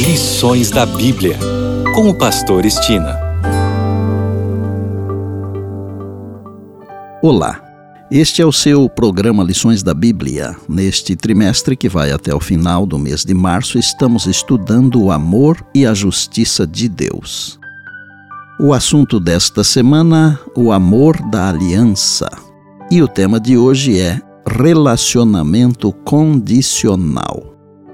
Lições da Bíblia, com o pastor Estina. Olá, este é o seu programa Lições da Bíblia. Neste trimestre que vai até o final do mês de março, estamos estudando o amor e a justiça de Deus. O assunto desta semana, o amor da aliança. E o tema de hoje é relacionamento condicional.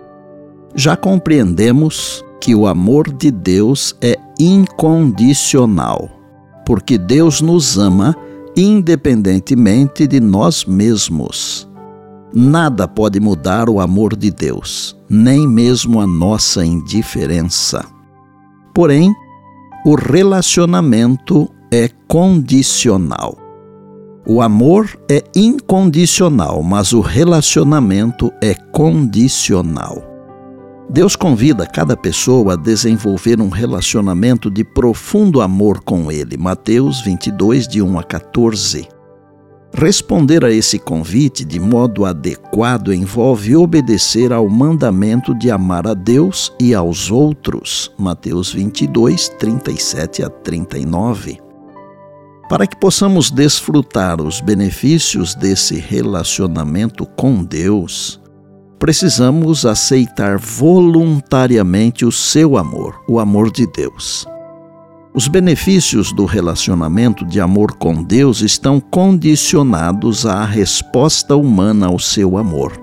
Já compreendemos que o amor de Deus é incondicional, porque Deus nos ama independentemente de nós mesmos. Nada pode mudar o amor de Deus, nem mesmo a nossa indiferença. Porém, o relacionamento é condicional. O amor é incondicional, mas o relacionamento é condicional. Deus convida cada pessoa a desenvolver um relacionamento de profundo amor com Ele. Mateus 22, de 1 a 14. Responder a esse convite de modo adequado envolve obedecer ao mandamento de amar a Deus e aos outros. Mateus 22, 37 a 39. Para que possamos desfrutar os benefícios desse relacionamento com Deus, precisamos aceitar voluntariamente o seu amor, o amor de Deus. Os benefícios do relacionamento de amor com Deus estão condicionados à resposta humana ao seu amor.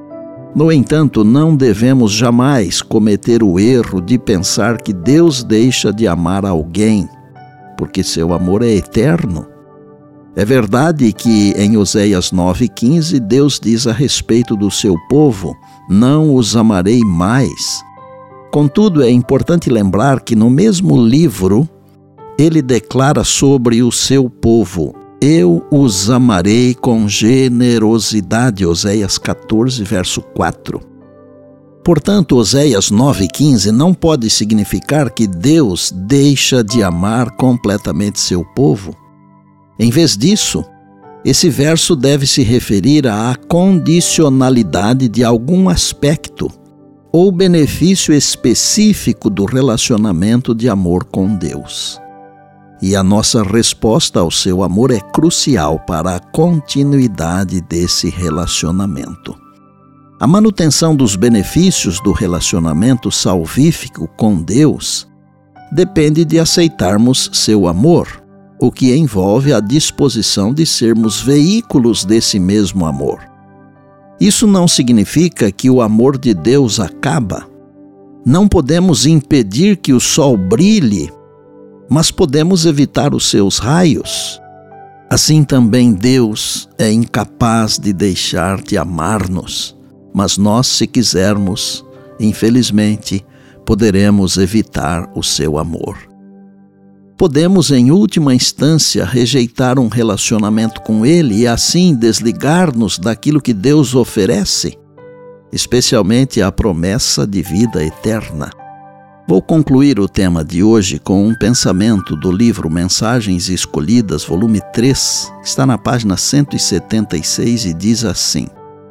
No entanto, não devemos jamais cometer o erro de pensar que Deus deixa de amar alguém, porque seu amor é eterno. É verdade que em Oséias 9,15 Deus diz a respeito do seu povo: não os amarei mais. Contudo, é importante lembrar que no mesmo livro ele declara sobre o seu povo: eu os amarei com generosidade. Oséias 14, verso 4. Portanto, Oséias 9,15 não pode significar que Deus deixa de amar completamente seu povo. Em vez disso, esse verso deve se referir à condicionalidade de algum aspecto ou benefício específico do relacionamento de amor com Deus. E a nossa resposta ao seu amor é crucial para a continuidade desse relacionamento. A manutenção dos benefícios do relacionamento salvífico com Deus depende de aceitarmos seu amor, o que envolve a disposição de sermos veículos desse mesmo amor. Isso não significa que o amor de Deus acaba. Não podemos impedir que o sol brilhe, mas podemos evitar os seus raios. Assim também Deus é incapaz de deixar de amar-nos, mas nós, se quisermos, infelizmente, poderemos evitar o seu amor. Podemos, em última instância, rejeitar um relacionamento com Ele e assim desligar-nos daquilo que Deus oferece, especialmente a promessa de vida eterna. Vou concluir o tema de hoje com um pensamento do livro Mensagens Escolhidas, volume 3, que está na página 176 e diz assim: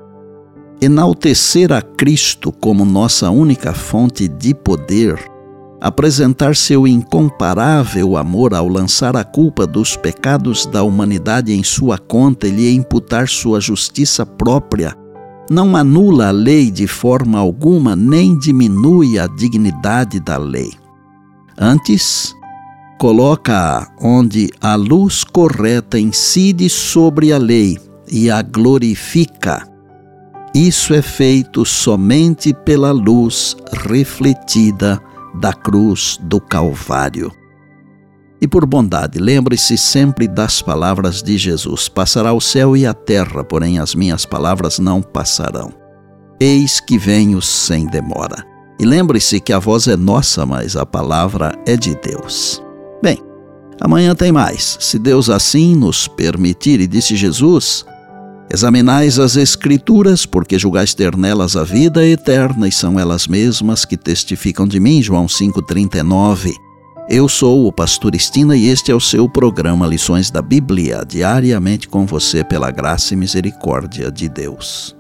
enaltecer a Cristo como nossa única fonte de poder, apresentar seu incomparável amor ao lançar a culpa dos pecados da humanidade em sua conta e lhe imputar sua justiça própria, não anula a lei de forma alguma, nem diminui a dignidade da lei. Antes, coloca-a onde a luz correta incide sobre a lei e a glorifica. Isso é feito somente pela luz refletida da cruz do Calvário. E por bondade, lembre-se sempre das palavras de Jesus: passará o céu e a terra, porém as minhas palavras não passarão. Eis que venho sem demora. E lembre-se que a voz é nossa, mas a palavra é de Deus. Bem, amanhã tem mais, se Deus assim nos permitir. E disse Jesus: examinais as Escrituras, porque julgais ter nelas a vida eterna, e são elas mesmas que testificam de mim. João 5,39. Eu sou o pastor Estina e este é o seu programa Lições da Bíblia, diariamente com você pela graça e misericórdia de Deus.